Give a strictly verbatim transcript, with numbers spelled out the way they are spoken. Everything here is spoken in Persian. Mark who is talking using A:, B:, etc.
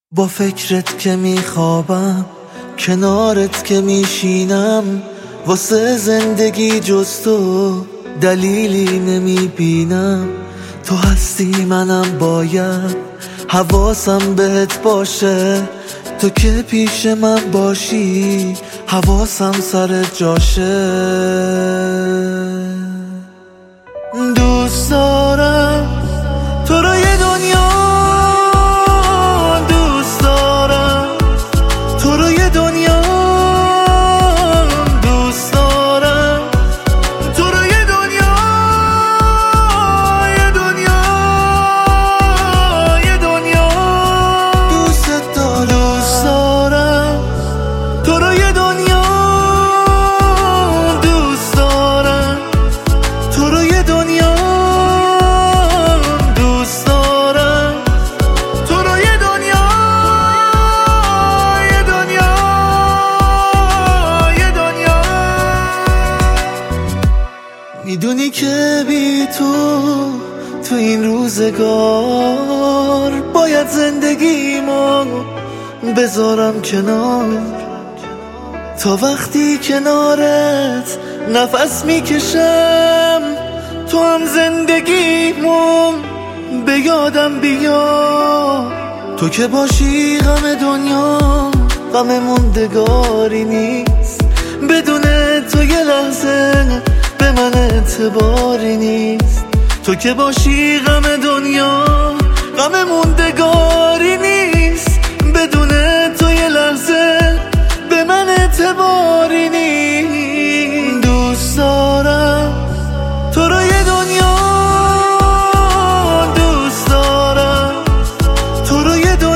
A: با فکرت که میخوابم، کنارت که میشینم، واسه زندگی جز تو دلیلی نمیبینم. تو هستی منم باید حواسم بهت باشه، تو که پیش من باشی حواسم سر جاشه. دوست دارم تو رو یه دنیا، دوست دارم تو رو یه دنیا، دوست دارم تو رو یه دنیا، یه دنیا، یه دنیا. دوست دارم دوست دارم تو رو یه دنیا، دوست دارم تو رو یه دنیا، دوست دارم تو رو یه دنیا، یه دنیا، یه دنیا. میدونی که بی تو تو این روزگار باید زندگیمو بذارم کنار، تا وقتی کنارت نفس میکشم تو هم زندگیمو به یادم بیا. تو که باشی غم دنیا غم موندگاری نیست، بدون تو یه لحظه به من اعتباری نیست. تو که باشی غم دنیا غم موندگاری نیست، بدون تو یه لحظه به من اعتباری نیست. دوست دارم تو رو یه دنیا، دوست دارم تو رو یه دنیا،